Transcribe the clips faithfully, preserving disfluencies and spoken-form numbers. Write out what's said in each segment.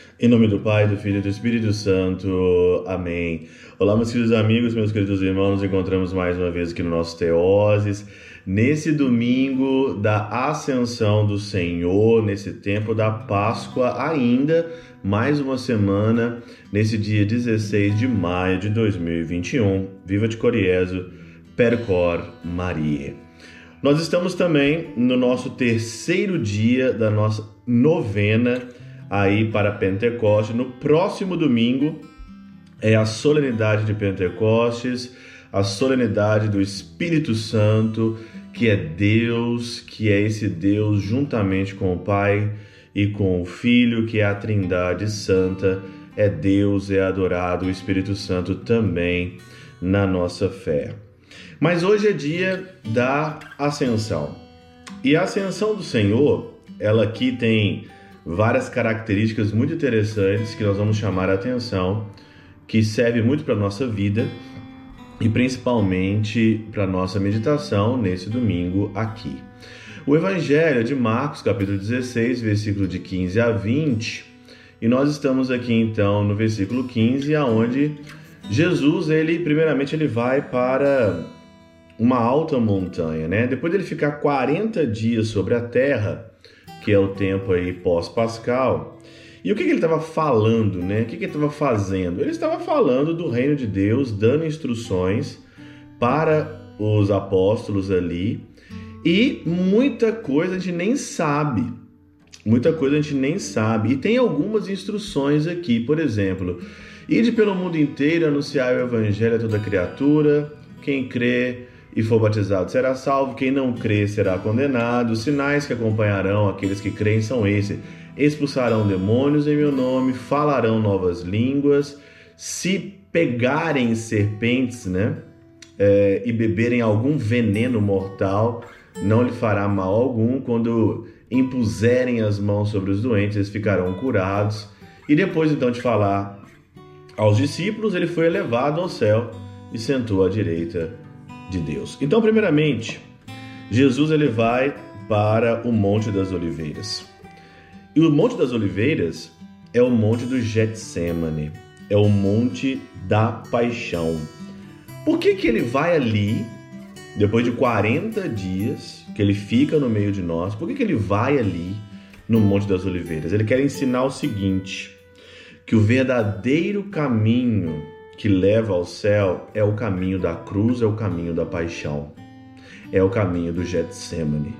Em nome do Pai, do Filho e do Espírito Santo. Amém. Olá, meus queridos amigos, meus queridos irmãos, nos encontramos mais uma vez aqui no nosso Teoses, nesse domingo da Ascensão do Senhor, nesse tempo da Páscoa ainda, mais uma semana, nesse dia dezesseis de maio de dois mil e vinte e um. Viva de Coriezo, Percor Maria. Nós estamos também no nosso terceiro dia da nossa novena aí para Pentecostes. No próximo domingo é a solenidade de Pentecostes, a solenidade do Espírito Santo, que é Deus, que é esse Deus juntamente com o Pai e com o Filho, que é a Trindade Santa, é Deus, é adorado o Espírito Santo também na nossa fé. Mas hoje é dia da Ascensão. E a Ascensão do Senhor, ela aqui tem várias características muito interessantes que nós vamos chamar a atenção, que serve muito para a nossa vida e principalmente para a nossa meditação nesse domingo aqui. O Evangelho é de Marcos, capítulo dezesseis, versículo de quinze a vinte, e nós estamos aqui então no versículo quinze, aonde Jesus, ele primeiramente ele vai para uma alta montanha, né? Depois dele ficar quarenta dias sobre a terra, que é o tempo aí pós-pascal. E o que, que ele estava falando, né? O que, que ele estava fazendo? Ele estava falando do reino de Deus, dando instruções para os apóstolos ali. E muita coisa a gente nem sabe. Muita coisa a gente nem sabe. E tem algumas instruções aqui, por exemplo, ide pelo mundo inteiro, anunciar o evangelho a toda criatura. Quem crê e for batizado será salvo, quem não crê será condenado. Os sinais que acompanharão aqueles que creem são esses: expulsarão demônios em meu nome, falarão novas línguas, se pegarem serpentes, né, é, e beberem algum veneno mortal, não lhe fará mal algum. Quando impuserem as mãos sobre os doentes, eles ficarão curados. E depois então de falar aos discípulos, ele foi elevado ao céu e sentou à direita de Deus. Então, primeiramente, Jesus ele vai para o Monte das Oliveiras. E o Monte das Oliveiras é o Monte do Getsemane, é o Monte da Paixão. Por que que ele vai ali, depois de quarenta dias que ele fica no meio de nós, por que que ele vai ali no Monte das Oliveiras? Ele quer ensinar o seguinte, que o verdadeiro caminho que leva ao céu é o caminho da cruz, é o caminho da paixão, é o caminho do Getsemane.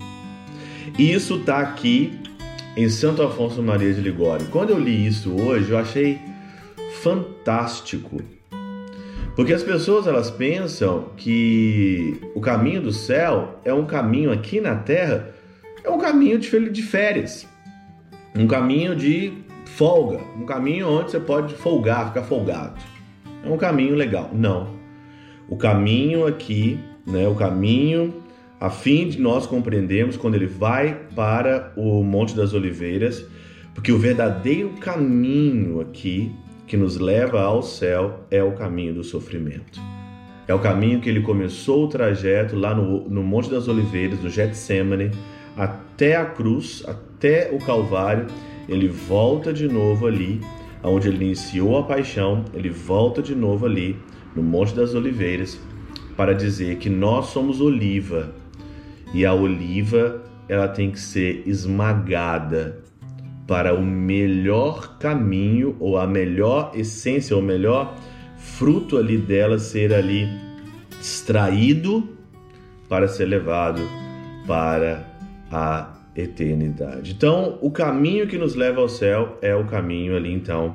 E isso está aqui em Santo Afonso Maria de Ligório. Quando eu li isso hoje, eu achei fantástico, porque as pessoas elas pensam que o caminho do céu é um caminho aqui na terra, é um caminho de férias, um caminho de folga, um caminho onde você pode folgar, ficar folgado. É um caminho legal. Não. O caminho aqui, né, o caminho a fim de nós compreendermos quando ele vai para o Monte das Oliveiras, porque o verdadeiro caminho aqui que nos leva ao céu é o caminho do sofrimento. É o caminho que ele começou o trajeto lá no, no Monte das Oliveiras, do Getsemane, até a cruz, até o Calvário. Ele volta de novo ali, onde ele iniciou a paixão, ele volta de novo ali no Monte das Oliveiras para dizer que nós somos oliva e a oliva ela tem que ser esmagada para o melhor caminho ou a melhor essência, o melhor fruto ali dela ser ali extraído para ser levado para a eternidade. Então, o caminho que nos leva ao céu é o caminho ali, então,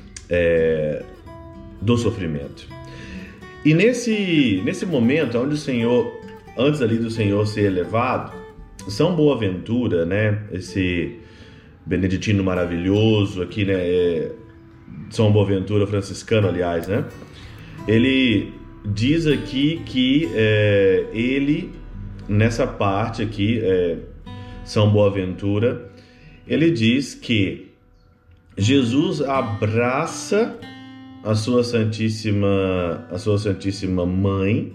é, do sofrimento. E nesse, nesse momento, onde o Senhor, antes ali do Senhor ser elevado, São Boaventura, né, esse beneditino maravilhoso aqui, né, é, São Boaventura franciscano, aliás, né, ele diz aqui que é, ele, nessa parte aqui, é, São Boaventura, ele diz que Jesus abraça a sua Santíssima, a sua Santíssima Mãe,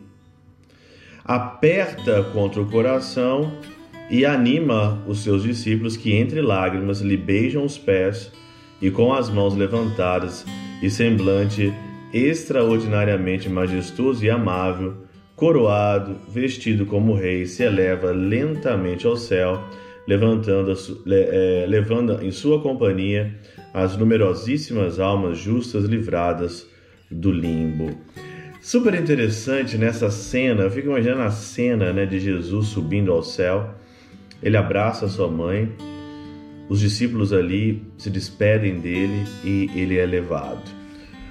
aperta contra o coração e anima os seus discípulos que entre lágrimas lhe beijam os pés e com as mãos levantadas e semblante extraordinariamente majestoso e amável, coroado, vestido como rei, se eleva lentamente ao céu, levantando, é, levando em sua companhia as numerosíssimas almas justas livradas do limbo. Super interessante nessa cena, eu fico imaginando a cena, né, de Jesus subindo ao céu. Ele abraça a sua mãe, os discípulos ali se despedem dele e ele é levado.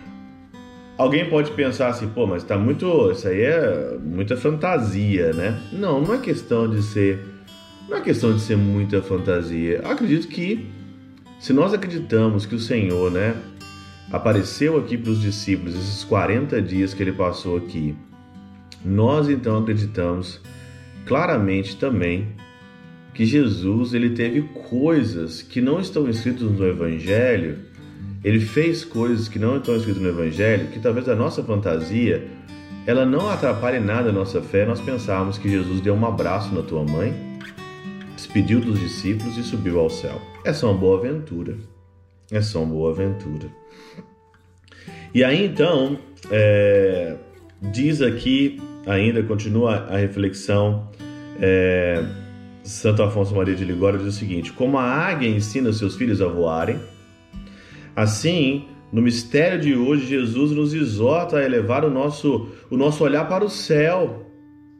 Alguém pode pensar assim, pô, mas tá muito, isso aí é muita fantasia, né? Não, não é questão de ser, não é questão de ser muita fantasia. Eu acredito que, se nós acreditamos que o Senhor, né, apareceu aqui para os discípulos esses quarenta dias que ele passou aqui, nós então acreditamos claramente também que Jesus, ele teve coisas que não estão escritas no Evangelho. Ele fez coisas que não estão escritas no Evangelho, que talvez a nossa fantasia, ela não atrapalhe nada a nossa fé. Nós pensarmos que Jesus deu um abraço na tua mãe, despediu dos discípulos e subiu ao céu. É só uma boa aventura. É só uma boa aventura. E aí então, é, diz aqui, ainda continua a reflexão, é, Santo Afonso Maria de Ligório diz o seguinte: como a águia ensina seus filhos a voarem, assim, no mistério de hoje, Jesus nos exorta a elevar o nosso, o nosso olhar para o céu.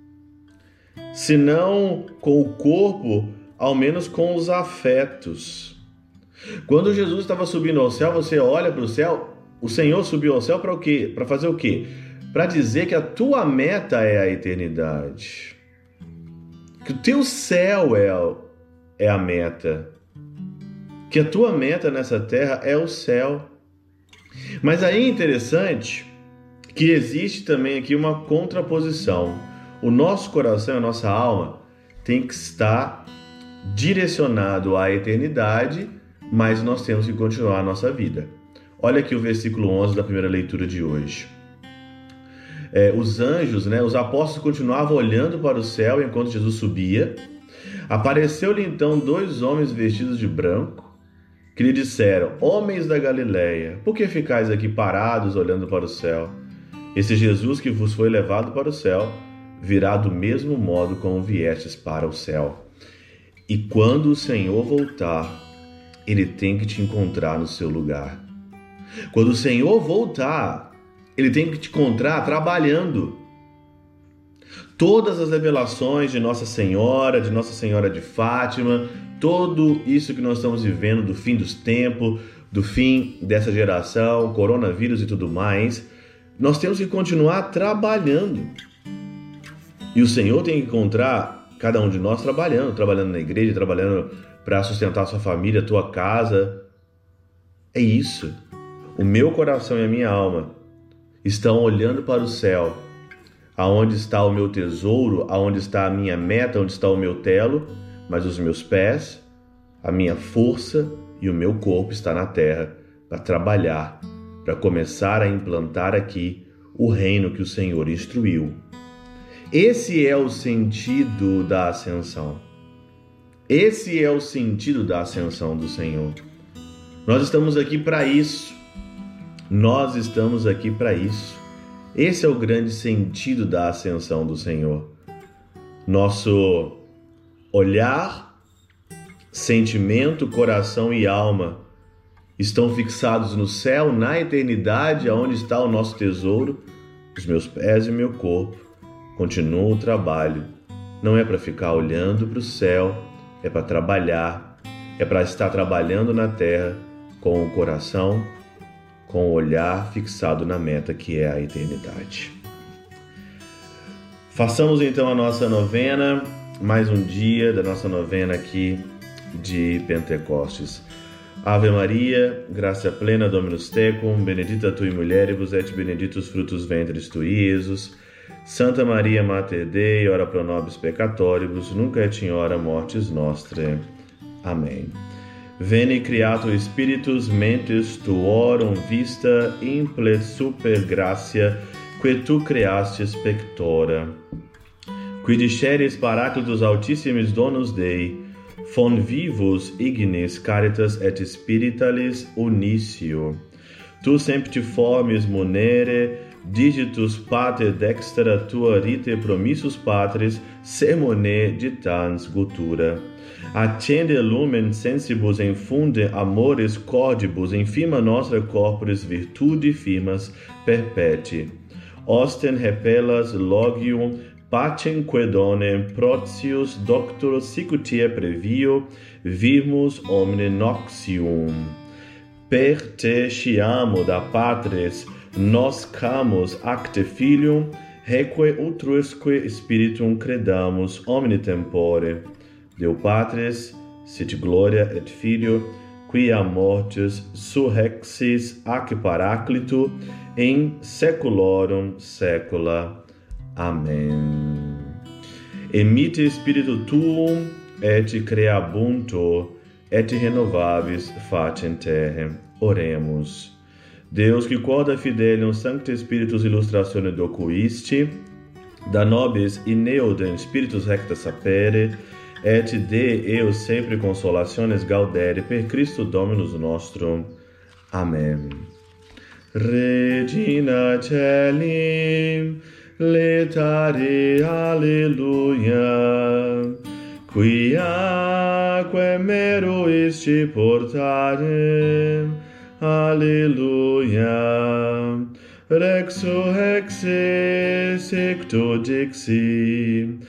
Se não com o corpo, ao menos com os afetos. Quando Jesus estava subindo ao céu, você olha para o céu, o Senhor subiu ao céu para o quê? Para fazer o quê? Para dizer que a tua meta é a eternidade. Que o teu céu é, é a meta. Que a tua meta nessa terra é o céu. Mas aí é interessante que existe também aqui uma contraposição. O nosso coração, a nossa alma, tem que estar direcionado à eternidade, mas nós temos que continuar a nossa vida. Olha aqui o versículo onze da primeira leitura de hoje. É, os anjos, né, os apóstolos continuavam olhando para o céu enquanto Jesus subia. Apareceu-lhe então dois homens vestidos de branco, que lhe disseram: homens da Galileia, por que ficais aqui parados olhando para o céu? Esse Jesus que vos foi levado para o céu virá do mesmo modo como viestes para o céu. E quando o Senhor voltar, ele tem que te encontrar no seu lugar. Quando o Senhor voltar, ele tem que te encontrar trabalhando. Todas as revelações de Nossa Senhora, de Nossa Senhora de Fátima, tudo isso que nós estamos vivendo do fim dos tempos, do fim dessa geração, coronavírus e tudo mais, nós temos que continuar trabalhando. E o Senhor tem que encontrar cada um de nós trabalhando, trabalhando na igreja, trabalhando para sustentar a sua família, a tua casa. É isso. O meu coração e a minha alma estão olhando para o céu, aonde está o meu tesouro, aonde está a minha meta, onde está o meu telo, mas os meus pés, a minha força e o meu corpo está na terra para trabalhar, para começar a implantar aqui o reino que o Senhor instruiu. Esse é o sentido da ascensão. Esse é o sentido da ascensão do Senhor. Nós estamos aqui para isso. Nós estamos aqui para isso. Esse é o grande sentido da ascensão do Senhor. Nosso olhar, sentimento, coração e alma estão fixados no céu, na eternidade, aonde está o nosso tesouro. Os meus pés e o meu corpo continuam o trabalho. Não é para ficar olhando para o céu, é para trabalhar, é para estar trabalhando na terra com o coração, com o olhar fixado na meta que é a eternidade. Façamos então a nossa novena, mais um dia da nossa novena aqui de Pentecostes. Ave Maria, gracia plena Dominus tecum, benedicta tui mulieribus et benedictus fructus ventris tui, Iesus. Santa Maria Mater Dei, ora pro nobis peccatoribus, nunc et in hora mortis nostrae. Amém. Veni Creator Spiritus mentes tuorum vista implet super gratia, que tu creastes pectora. Qui disceres Paracletus Altissimis Donos Dei, von vivus ignis caritas et spiritualis unitio. Tu sanctiformis munere, digitus pater dextra tua rite promissus patris, sermone ditans gutura. Accende lumen sensibus infunde amores cordibus, infima nostra corporis virtude firmas perpeti. Osten repellas logium pacem quedone protius doctor sicutia previo, virmus omne noxium. Per te sciamo da patres, nos camus acte filium, reque utrusque spiritum credamus omni tempore. Deo Patres, sit gloria et Filio, quia mortis surrexis ac paraclito, in saeculorum saecula. Amen. Emite Spiritu Tuum, et creabuntur, et renovavis facem terra. Oremos. Deus, que corda fidelium Sancte Spiritus illustratione docuisti, da nobis in neodem Spiritus recta sapere, et de eu sempre consolationes gaudere per Christo Dominus nostrum. Amen. Regina Caelim, letare alleluia, quiaque meruisti portare, alleluia. Resurrexe secto dixi,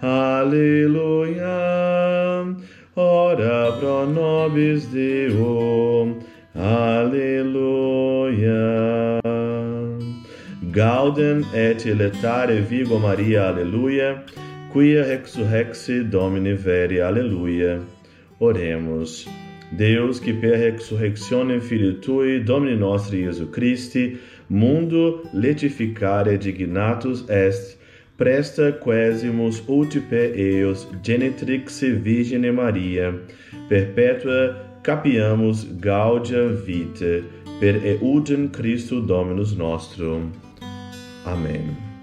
alleluia. Ora pro nobis Deo, alleluia. Gaudem et letare Virgo Maria, alleluia, quia resurrexi Domini veri, alleluia. Oremos. Deus, que per resurrectione Filii Tui, Domini nostri Iesu Christi, mundo letificare dignatus est, presta quesimus uti per eos genitrixi Virgine Maria, perpetua capiamus gaudia vitae, per eudem Christo Dominus nostrum. Amen.